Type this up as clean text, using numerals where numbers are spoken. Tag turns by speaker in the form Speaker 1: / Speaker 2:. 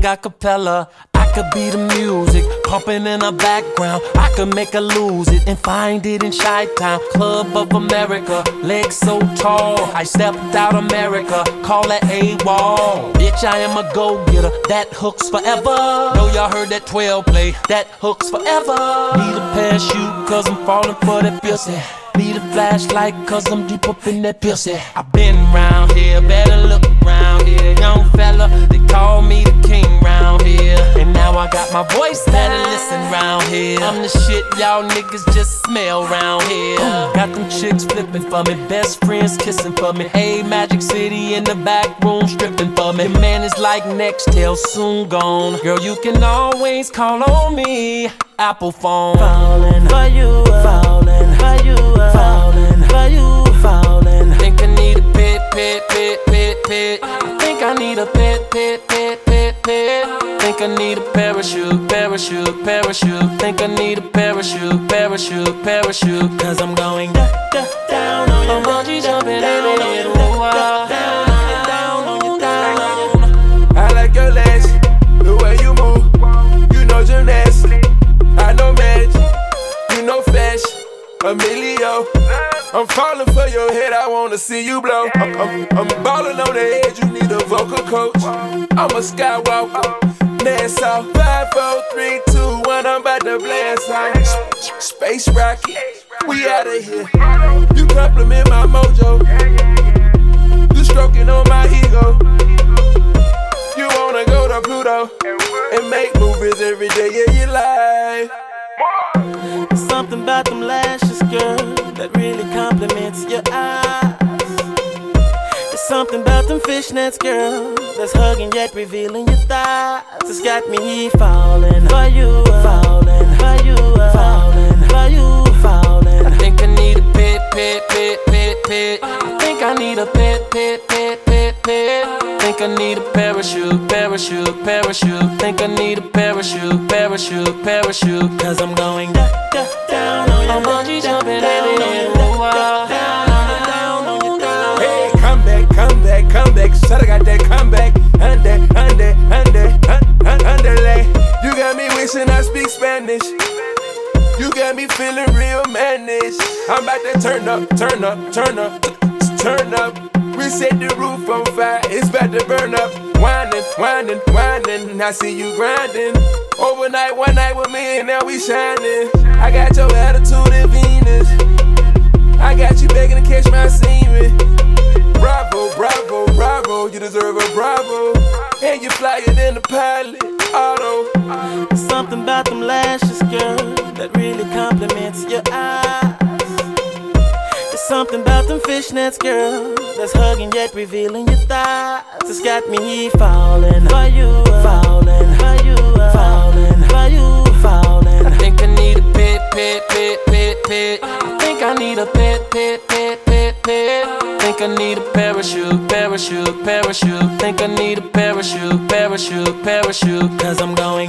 Speaker 1: sing a cappella. I could be the music, pumping in the background. I could make her lose it and find it in Chi-Town. Club of America, legs so tall. I stepped out America, call that AWOL. Bitch, I am a go-getter, that hooks forever. Know y'all heard that 12 play, that hooks forever. Need a parachute, cause I'm falling for that pussy. Need a flashlight, cause I'm deep up in that pussy. I been round here, better look around here. Young fella, they call me the king round here. And now I got my voice, better listen round here. I'm the shit y'all niggas just smell round here. Got them chicks flipping for me, best friends kissing for me. Hey, Magic City in the back room stripping for me. Man is like Nextel, soon gone. Girl, you can always call on me. Apple phone.
Speaker 2: Falling for you, falling for you, falling for you, falling.
Speaker 1: Think I need a pit. Think I need a pit. Think I need a parachute. Think I need a parachute.
Speaker 2: Cause I'm going down on your
Speaker 1: bungee jumping
Speaker 2: down on your down on your down.
Speaker 3: I like your legs, the way you move. You know gymnastics, I know magic. You know fashion, Emilio. I'm falling for your head, I wanna see you blow. I'm ballin' on the edge, you need a vocal coach. I'm a skywalker, Nassau. 5, 4, 3, 2, 1, I'm about to blast out. Space rocket, we outta here. You compliment my mojo, you stroking on my ego. You wanna go to Pluto and make movies every day of your life.
Speaker 2: Something about them lashes, girl, that really compliments your eyes. There's something about them fishnets, girl, that's hugging yet revealing your thighs. It's got me falling for you, falling for you, falling for you, falling.
Speaker 1: I think I need a pit. I think I need a pit. Think I need a parachute. Think I need a parachute.
Speaker 2: Cause I'm going down on your
Speaker 1: bungee jumping
Speaker 2: down on your down on your down.
Speaker 3: Hey, come back. Shawty got that comeback. Ande. You got me wishing I speak Spanish. You got me feeling real mannish. I'm about to turn up. We set the roof on fire, it's about to burn up. Winding, I see you grinding. Overnight, one night with me and now we shining. I got your attitude in Venus. I got you begging to catch my semen. Bravo, you deserve a bravo. And you flyer than the pilot, auto.
Speaker 2: Something about them lashes, girl, that really compliments your eyes. There's something about them fishnets, girl, that's hugging yet revealing your thighs. It's got me falling for you, falling for you, falling for you, falling.
Speaker 1: I think I need a pit. I think I need a pit. Think I need a parachute. Think I need a parachute.
Speaker 2: Cause I'm going